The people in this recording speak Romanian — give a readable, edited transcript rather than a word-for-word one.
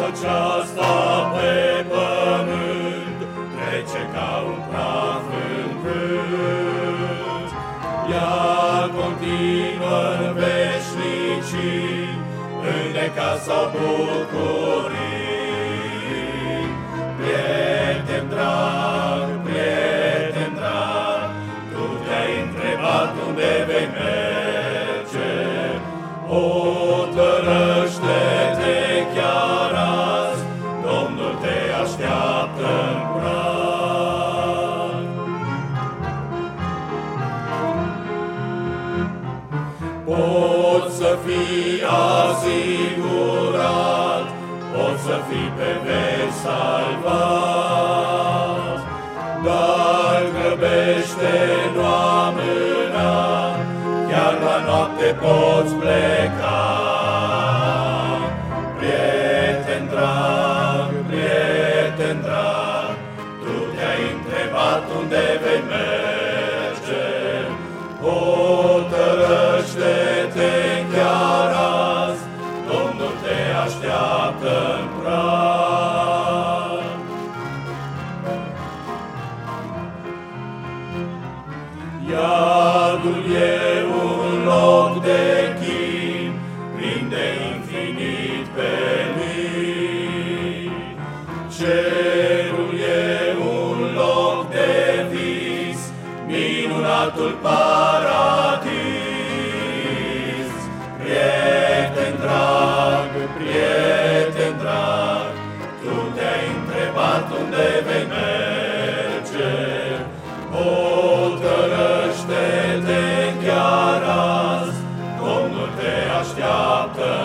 aceasta pe pământ trece ca un praf în vânt. Ea continuă în veșnicii, în necaz sau bucurii. Prieten drag, tu te-ai întrebat unde vei merge. Hotărăște-te chiar azi, Domnul te așteaptă în prag. Poți să fii asigurat, poți să fii pe veci salvat, dar grăbește, lua mâna, chiar la noapte poți pleca. Prieten drag, tu te-ai întrebat unde vei merge. Hotărăște-te chiar azi, Domnul te așteaptă în prag. Iadul e un loc de chin, plin de infinit penin. Cerul e un loc de vis, minunatul paradis. Prieten drag, tu te-ai întrebat unde vei merge. Hotărăște-te chiar azi, Domnul te așteaptă